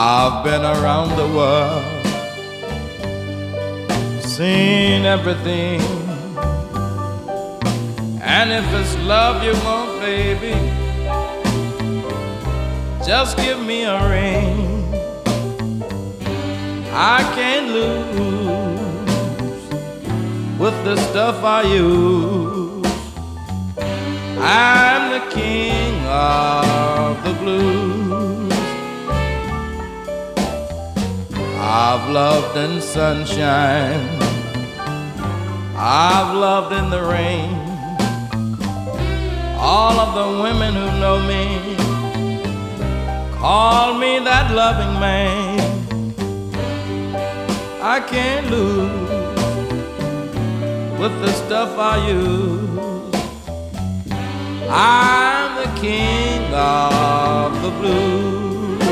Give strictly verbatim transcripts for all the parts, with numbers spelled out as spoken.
I've been around the world, seen everything. And if it's love you want, baby, just give me a ring. I can't lose with the stuff I use. I'm the king of the blues. I've loved in sunshine, I've loved in the rain. All of the women who know me call me that loving man. I can't lose with the stuff I use. I'm the king of the blues.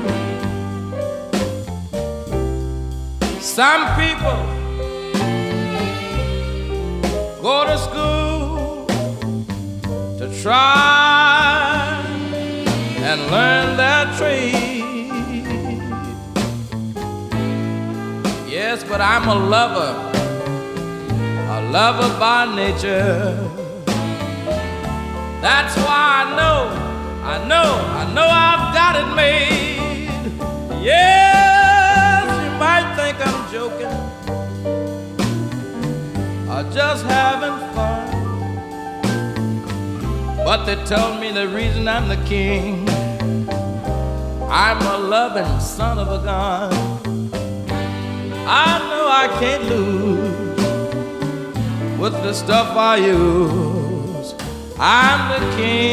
Some people go to school to try and learn their trade. Yes, but I'm a lover, a lover by nature. That's why I know, I know, I know I've got it made. Yes, you might think I'm joking or just having fun, but they told me the reason I'm the king, I'm a loving son of a gun. I know I can't lose with the stuff I use. I'm the king